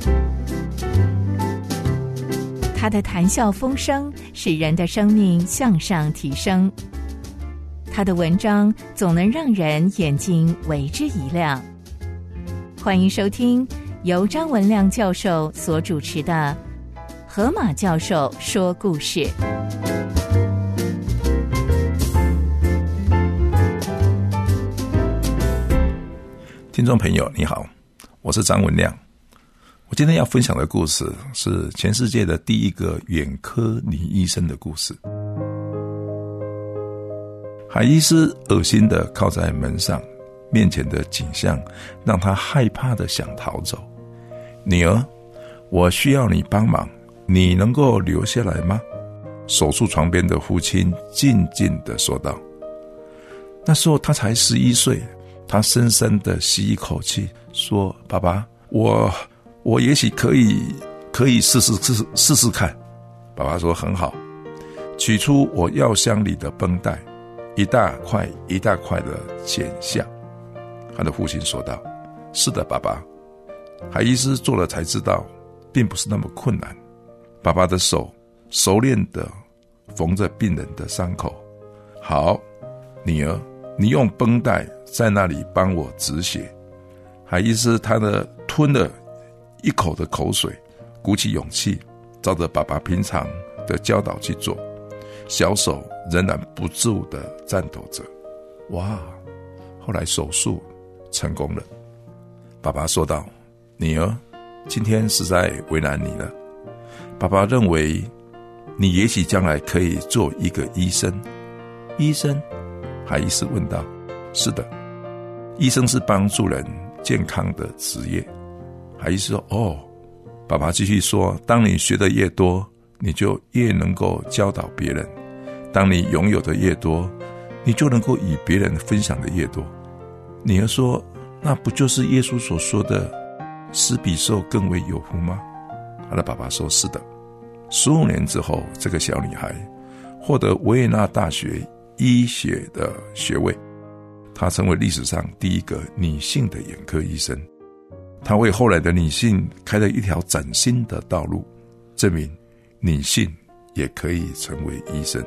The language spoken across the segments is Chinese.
他的谈笑风生使人的生命向上提升，他的文章总能让人眼睛为之一亮。欢迎收听由张文亮教授所主持的河马教授说故事。 听众朋友你好，我是张文亮。我今天要分享的故事是全世界的第一个眼科女医生的故事。海医师恶心地靠在门上，面前的景象让他害怕地想逃走。女儿，我需要你帮忙，你能够留下来吗？手术床边的父亲静静地说道。那时候他才11岁，他深深地吸一口气说，爸爸，我也许可以试试看。爸爸说很好，取出我药箱里的绷带，一大块一大块的剪下。他的父亲说道，是的爸爸。海医师做了才知道并不是那么困难。爸爸的手熟练地缝着病人的伤口。好，女儿，你用绷带在那里帮我止血。海医师吞了一口的口水，鼓起勇气照着爸爸平常的教导去做，小手仍然不住地颤抖着。哇，后来手术成功了。爸爸说道，女儿，今天实在为难你了。爸爸认为你也许将来可以做一个医生。医生？海医师问道。是的，医生是帮助人健康的职业。海医师说，哦。爸爸继续说，当你学的越多，你就越能够教导别人。当你拥有的越多，你就能够与别人分享的越多。女儿说，那不就是耶稣所说的施比受更为有福吗？他的爸爸说，是的。15年之后，这个小女孩获得维也纳大学医学的学位，她成为历史上第一个女性的眼科医生。她为后来的女性开了一条崭新的道路，证明女性也可以成为医生。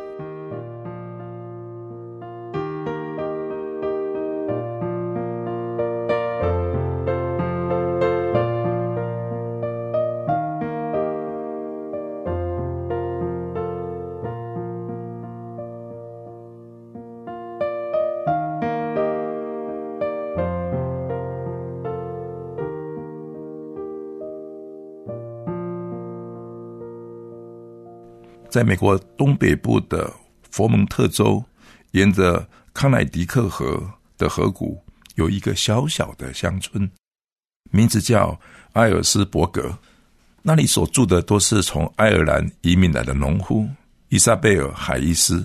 在美国东北部的佛蒙特州，沿着康乃狄克河的河谷，有一个小小的乡村，名字叫埃尔斯伯格。那里所住的都是从爱尔兰移民来的农夫。伊莎贝尔·海医师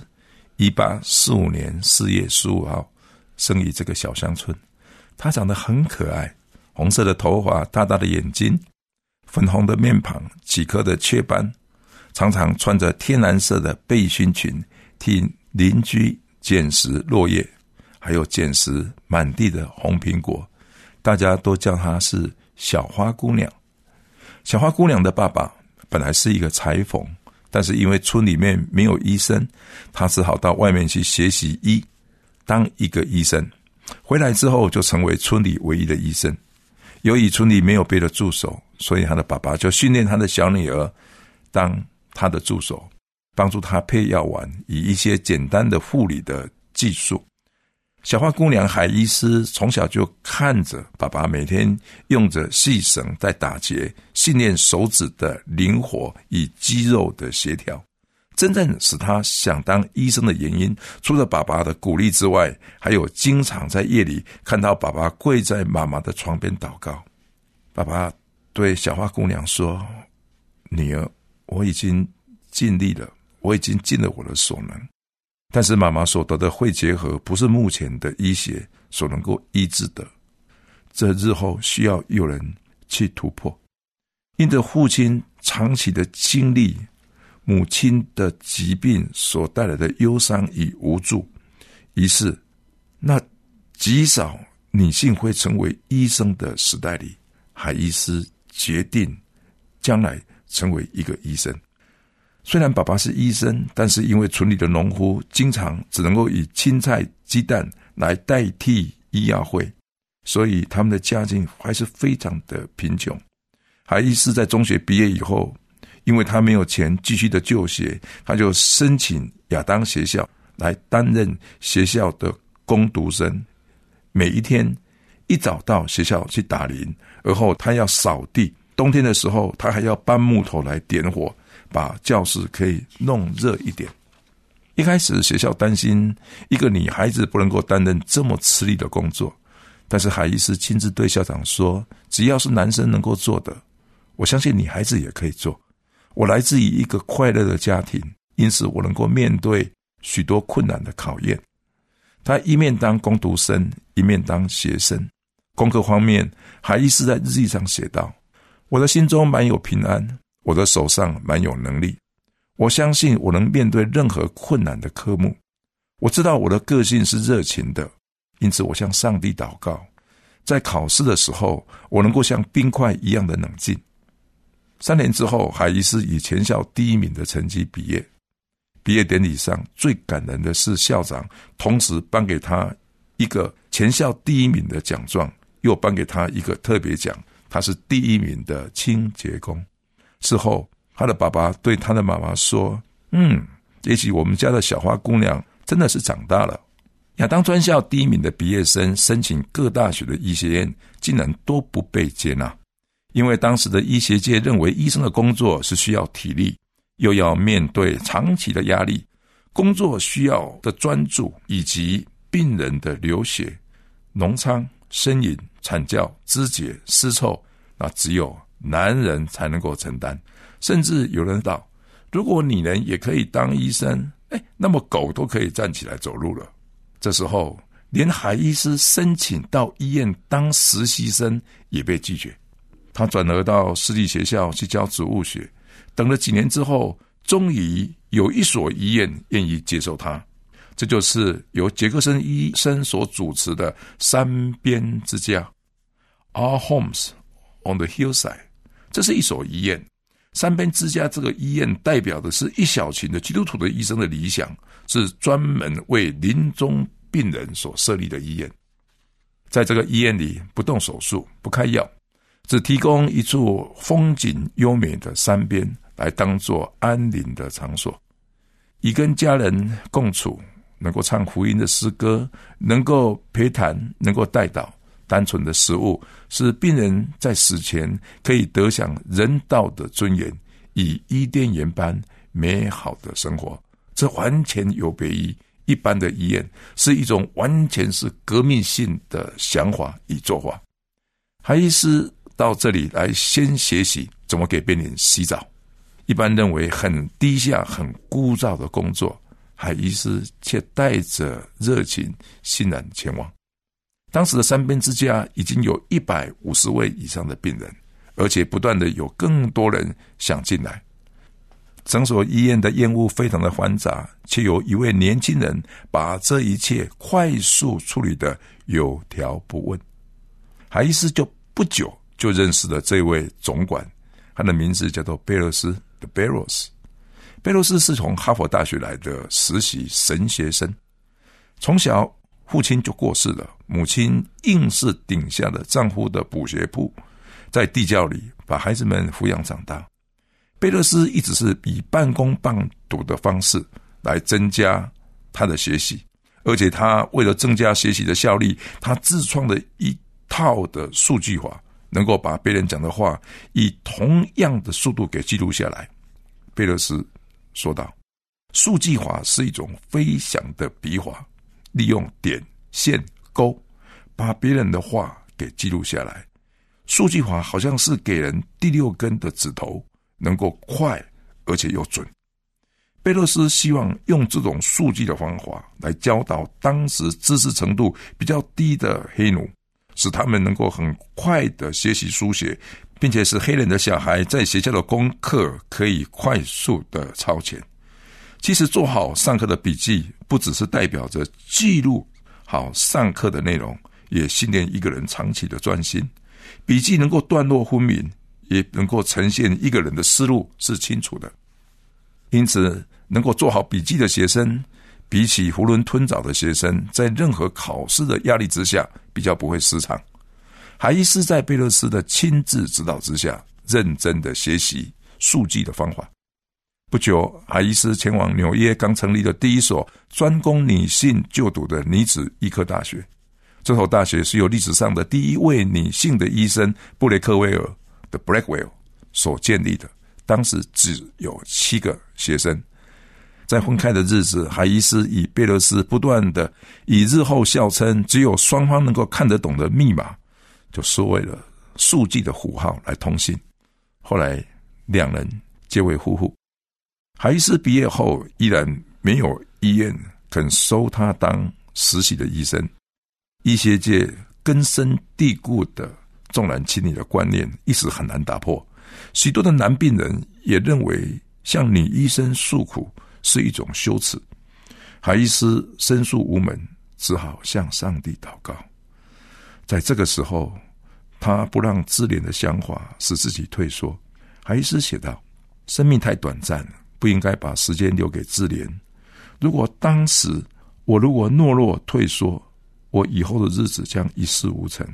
1845年4月15号生于这个小乡村。她长得很可爱，红色的头发，大大的眼睛，粉红的面庞，几颗的雀斑，常常穿着天蓝色的背心裙，替邻居捡拾落叶，还有捡拾满地的红苹果。大家都叫她是小花姑娘。小花姑娘的爸爸本来是一个裁缝，但是因为村里面没有医生，他只好到外面去学习当一个医生。回来之后就成为村里唯一的医生。由于村里没有别的助手，所以他的爸爸就训练他的小女儿当他的助手，帮助他配药丸，以一些简单的护理的技术。小花姑娘海医师从小就看着爸爸每天用着细绳在打结，训练手指的灵活与肌肉的协调。真正使他想当医生的原因，除了爸爸的鼓励之外，还有经常在夜里看到爸爸跪在妈妈的床边祷告。爸爸对小花姑娘说，女儿，我已经尽力了，我已经尽了我的所能，但是妈妈所得的肺结核不是目前的医学所能够医治的，这日后需要有人去突破。因着父亲长期的经历，母亲的疾病所带来的忧伤与无助，于是那极少女性会成为医生的时代里，海医师决定将来成为一个医生。虽然爸爸是医生，但是因为村里的农夫经常只能够以青菜鸡蛋来代替医药费，所以他们的家境还是非常的贫穷。海医师在中学毕业以后，因为他没有钱继续的就学，他就申请亚当学校来担任学校的工读生。每一天一早到学校去打铃，而后他要扫地，冬天的时候他还要搬木头来点火，把教室可以弄热一点。一开始学校担心一个女孩子不能够担任这么吃力的工作，但是海医师亲自对校长说，只要是男生能够做的，我相信女孩子也可以做。我来自于一个快乐的家庭，因此我能够面对许多困难的考验。他一面当工读生，一面当学生。功课方面，海医师在日记上写道，我的心中满有平安，我的手上满有能力，我相信我能面对任何困难的科目。我知道我的个性是热情的，因此我向上帝祷告，在考试的时候我能够像冰块一样的冷静。3年之后，海医师以全校第1名的成绩毕业。毕业典礼上最感人的是校长同时颁给他一个全校第1名的奖状，又颁给他一个特别奖，他是第1名的清洁工。事后他的爸爸对他的妈妈说，也许我们家的小花姑娘真的是长大了。亚当专校第1名的毕业生申请各大学的医学院，竟然都不被接纳，因为当时的医学界认为医生的工作是需要体力，又要面对长期的压力，工作需要的专注，以及病人的流血、脓疮、呻吟、惨叫、肢解、尸臭，那只有男人才能够承担。甚至有人道，如果女人也可以当医生，那么狗都可以站起来走路了。这时候连海医师申请到医院当实习生也被拒绝，他转而到私立学校去教植物学。等了几年之后，终于有一所医院愿意接受他，这就是由杰克森医生所主持的山边之家 Our Homes on the Hillside。 这是一所医院，山边之家这个医院代表的是一小群的基督徒的医生的理想，是专门为临终病人所设立的医院。在这个医院里，不动手术，不开药，只提供一处风景优美的山边来当作安宁的场所，以跟家人共处，能够唱福音的诗歌，能够陪谈，能够代祷。单纯的食物使病人在死前可以得享人道的尊严，以伊甸园般美好的生活。这完全有别于一般的医院，是一种完全是革命性的想法与做法。海医师到这里来先学习怎么给病人洗澡，一般认为很低下很枯燥的工作，海医师却带着热情欣然前往。当时的山边之家已经有150位以上的病人，而且不断的有更多人想进来。整所医院的烟雾非常的繁杂，却有一位年轻人把这一切快速处理得有条不紊。海医师就不久就认识了这位总管，他的名字叫做贝洛斯的贝洛斯。贝洛斯是从哈佛大学来的实习神学生，从小父亲就过世了，母亲硬是顶下了丈夫的补学铺，在地窖里把孩子们抚养长大。贝勒斯一直是以半工半读的方式来增加他的学习，而且他为了增加学习的效率，他自创了一套的数据法，能够把别人讲的话以同样的速度给记录下来。贝勒斯说道，数据法是一种飞翔的笔法，利用点、线、勾把别人的话给记录下来。数据法好像是给人第6根的指头，能够快而且又准。贝勒斯希望用这种数据的方法来教导当时知识程度比较低的黑奴，使他们能够很快的学习书写，并且使黑人的小孩在学校的功课可以快速的超前。其实做好上课的笔记不只是代表着记录好上课的内容，也训练一个人长期的专心。笔记能够段落分明， 也能够呈现一个人的思路是清楚的。因此能够做好笔记的学生，比起囫囵吞枣的学生，在任何考试的压力之下比较不会失常。海医师在贝勒斯的亲自指导之下，认真的学习速记的方法。不久，海医师前往纽约刚成立的第一所专供女性就读的女子医科大学。这所大学是由历史上的第一位女性的医生布雷克威尔的 Blackwell 所建立的，当时只有7个学生。在分开的日子，海医师以贝勒斯不断的以日后笑称只有双方能够看得懂的密码，就是为了速记的符号来通信。后来两人结为夫妇。海医师毕业后依然没有医院肯收他当实习的医生。医学界根深蒂固的重男轻女的观念一时很难打破，许多的男病人也认为向女医生诉苦是一种羞耻。海医师申诉无门，只好向上帝祷告。在这个时候，他不让自怜的想法使自己退缩。海医师写道，生命太短暂了，不应该把时间留给自怜。如果当时我懦弱退缩，我以后的日子将一事无成。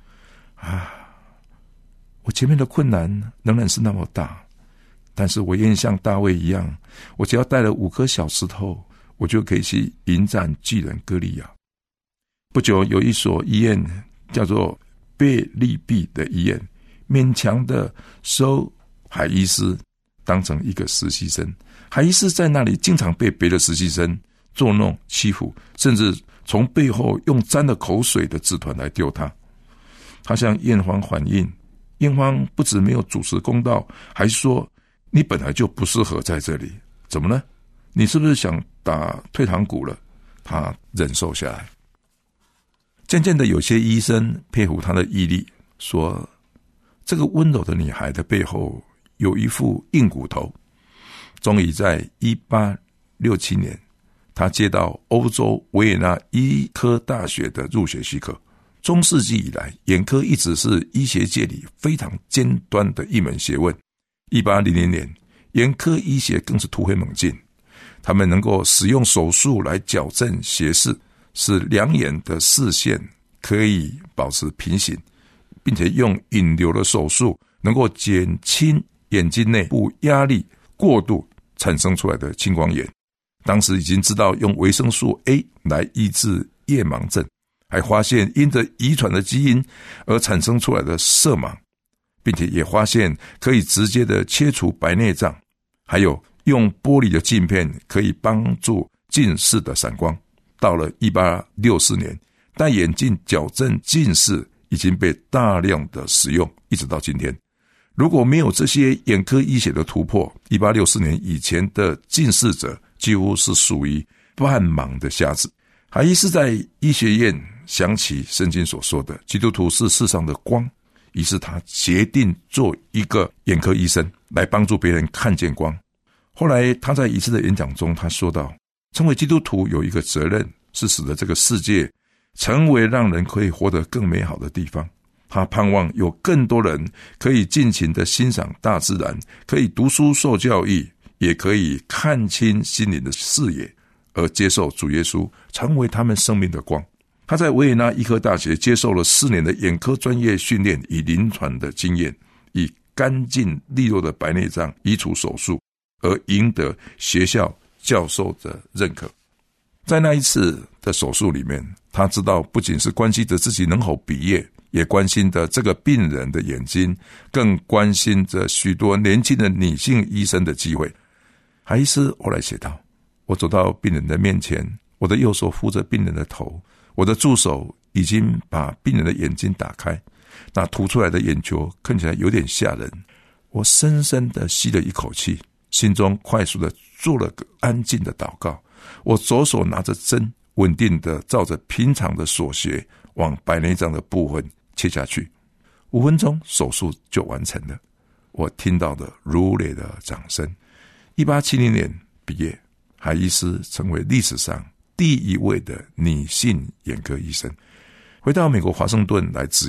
我前面的困难仍然是那么大，但是我愿意像大卫一样，我只要带了5颗小石头，我就可以去迎战巨人歌利亚。不久，有一所医院叫做贝利毕的医院，勉强的收海医师当成一个实习生。海医师在那里经常被别的实习生捉弄欺负，甚至从背后用沾了口水的纸团来丢他。他向验方反映，验方不止没有主持公道，还说你本来就不适合在这里，怎么呢？你是不是想打退堂鼓了？他忍受下来。渐渐的，有些医生佩服他的毅力，说这个温柔的女孩的背后有一副硬骨头。终于在1867年，他接到欧洲维也纳医科大学的入学许可。中世纪以来，眼科一直是医学界里非常尖端的一门学问。1800年，眼科医学更是突飞猛进，他们能够使用手术来矫正斜视，使两眼的视线可以保持平行，并且用引流的手术能够减轻眼睛内部压力过度产生出来的青光眼。当时已经知道用维生素 A 来医治夜盲症，还发现因着遗传的基因而产生出来的色盲，并且也发现可以直接的切除白内障，还有用玻璃的镜片可以帮助近视的散光。到了1864年，戴眼镜矫正近视已经被大量的使用，一直到今天。如果没有这些眼科医学的突破，1864年以前的近视者几乎是属于半盲的瞎子。海医师在医学院想起圣经所说的基督徒是世上的光，于是他决定做一个眼科医生，来帮助别人看见光。后来他在一次的演讲中，他说道，成为基督徒有一个责任，是使得这个世界成为让人可以活得更美好的地方。他盼望有更多人可以尽情的欣赏大自然，可以读书受教育，也可以看清心灵的视野，而接受主耶稣成为他们生命的光。他在维也纳医科大学接受了4年的眼科专业训练与临床的经验，以干净利落的白内障移除手术而赢得学校教授的认可。在那一次的手术里面，他知道不仅是关系着自己能否毕业，也关心着这个病人的眼睛，更关心着许多年轻的女性医生的机会。海医师后来写道，我走到病人的面前，我的右手扶着病人的头，我的助手已经把病人的眼睛打开，那凸出来的眼球看起来有点吓人。我深深地吸了一口气，心中快速地做了个安静的祷告。我左手拿着针，稳定地照着平常的所学往白内障的部分切下去。5分钟手术就完成了，我听到的如雷的掌声。1870年毕业，海医师成为历史上第一位的女性眼科医生。回到美国华盛顿来执业，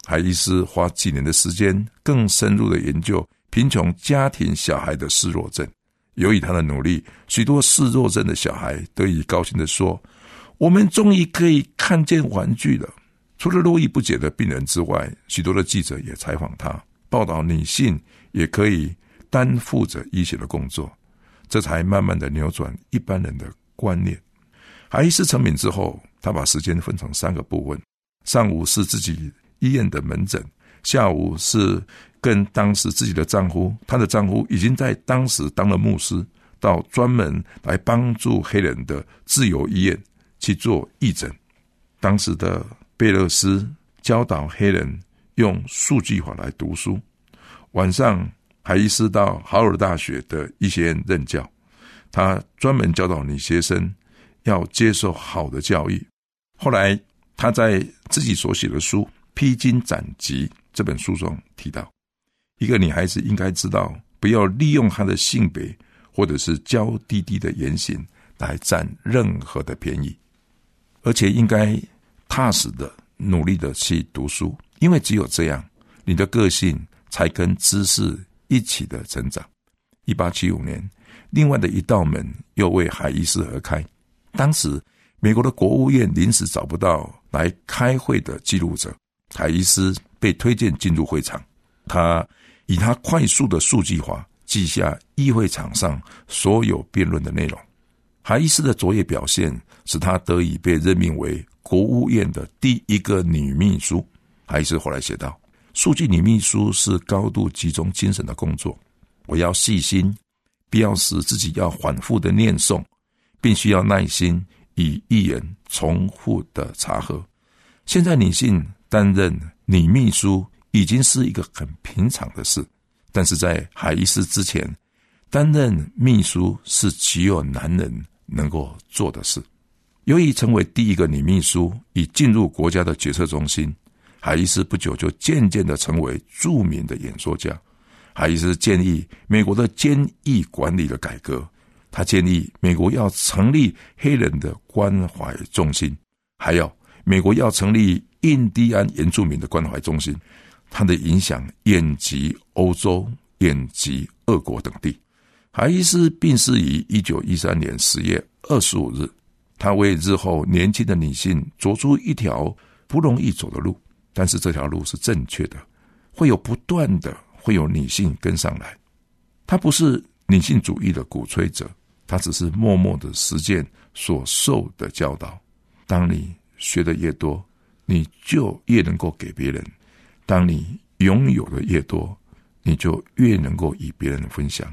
海医师花几年的时间，更深入的研究贫穷家庭小孩的视弱症。由于他的努力，许多视弱症的小孩得以高兴地说，我们终于可以看见玩具了。除了络绎不绝的病人之外，许多的记者也采访他，报道女性也可以担负着医学的工作，这才慢慢的扭转一般人的观念。海医师成名之后，他把时间分成3个部分，上午是自己医院的门诊，下午是跟当时自己的丈夫，她的丈夫已经在当时当了牧师，到专门来帮助黑人的自由医院去做义诊。当时的贝勒斯教导黑人用数据法来读书。晚上海医师到豪尔大学的医学院任教，他专门教导女学生要接受好的教育。后来他在自己所写的书《披荆斩棘》这本书中提到，一个女孩子应该知道，不要利用她的性别或者是娇滴滴的言行来占任何的便宜，而且应该踏实的努力的去读书，因为只有这样，你的个性才跟知识一起的成长。1875年，另外的一道门又为海医师而开。当时美国的国务院临时找不到来开会的记录者，海医师被推荐进入会场。他以他快速的数据化记下议会场上所有辩论的内容。海医师的卓越表现使他得以被任命为国务院的第一个女秘书。海医师后来写道，数据女秘书是高度集中精神的工作，我要细心，必要时自己要反复的念诵，并需要耐心以议员重复的查核。现在女性担任女秘书已经是一个很平常的事，但是在海医师之前，担任秘书是只有男人能够做的事。由于成为第一个女秘书，已进入国家的决策中心，海医师不久就渐渐地成为著名的演说家。海医师建议美国的监狱管理的改革，他建议美国要成立黑人的关怀中心，还有美国要成立印第安原住民的关怀中心。他的影响远及欧洲，远及俄国等地。海医师病逝于1913年10月25日，他为日后年轻的女性走出一条不容易走的路，但是这条路是正确的，会有不断的会有女性跟上来。他不是女性主义的鼓吹者，他只是默默的实践所受的教导。当你学的越多，你就越能够给别人；当你拥有的越多，你就越能够与别人分享。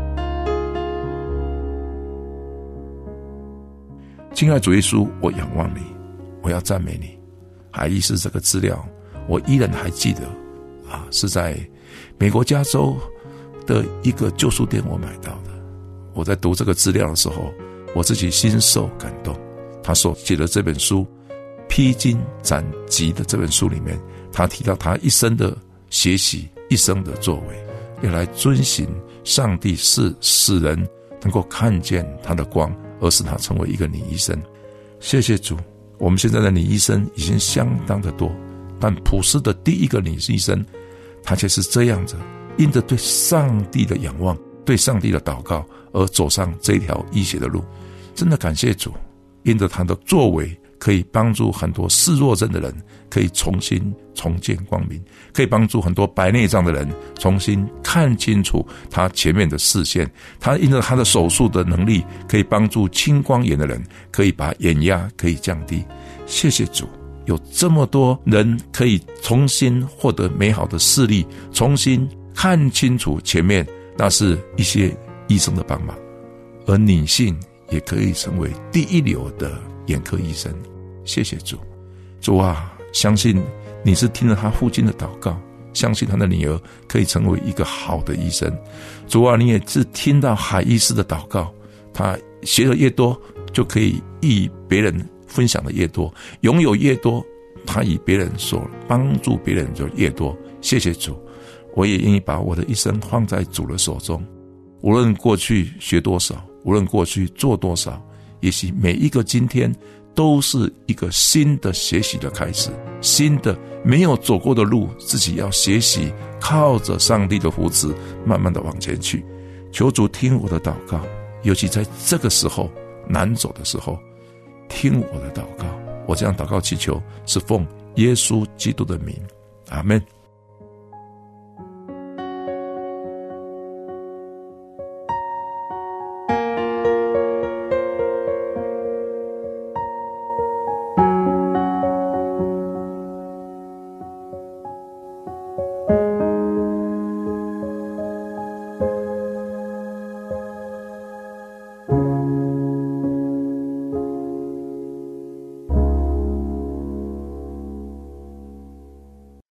亲爱主耶稣，我仰望你，我要赞美你。海医师这个资料我依然还记得是在美国加州的一个旧书店我买到的。我在读这个资料的时候，我自己心受感动。他所写的这本书披荆斩棘的这本书里面，他提到他一生的学习，一生的作为，要来遵循上帝是使人能够看见他的光，而使他成为一个女医生。谢谢主，我们现在的女医生已经相当的多，但普世的第一个女医生，她却是这样子，因着对上帝的仰望，对上帝的祷告而走上这条医学的路。真的感谢主，因着她的作为可以帮助很多视弱症的人可以重新重见光明，可以帮助很多白内障的人重新看清楚他前面的视线。他因着他的手术的能力，可以帮助青光眼的人可以把眼压可以降低。谢谢主，有这么多人可以重新获得美好的视力，重新看清楚前面，那是一些医生的帮忙。而女性也可以成为第一流的眼科医生。谢谢主。主啊，相信你是听了他父亲的祷告，相信他的女儿可以成为一个好的医生。主啊，你也是听到海医师的祷告，他学的越多，就可以与别人分享的越多，拥有越多，他与别人所帮助别人就越多。谢谢主，我也愿意把我的一生放在主的手中。无论过去学多少，无论过去做多少，也许每一个今天都是一个新的学习的开始，新的没有走过的路，自己要学习，靠着上帝的扶持，慢慢的往前去。求主听我的祷告，尤其在这个时候难走的时候，听我的祷告。我这样祷告祈求，是奉耶稣基督的名，阿们。